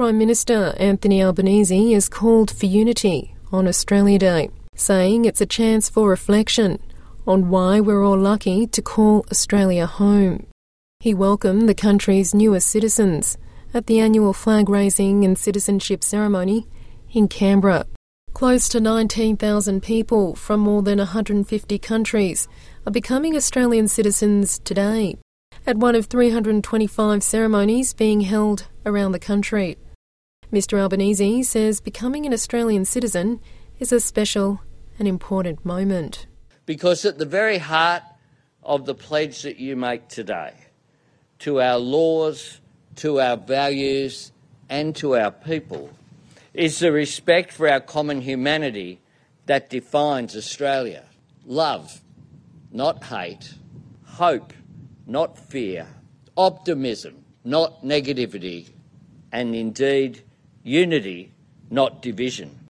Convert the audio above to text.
Prime Minister Anthony Albanese has called for unity on Australia Day, saying it's a chance for reflection on why we're all lucky to call Australia home. He welcomed the country's newest citizens at the annual flag-raising and citizenship ceremony in Canberra. Close to 19,000 people from more than 150 countries are becoming Australian citizens today, at one of 325 ceremonies being held around the country. Mr Albanese says becoming an Australian citizen is a special and important moment. Because at the very heart of the pledge that you make today, to our laws, to our values and to our people, is the respect for our common humanity that defines Australia. Love, not hate. Hope, not fear. Optimism, not negativity. And indeed, unity, not division.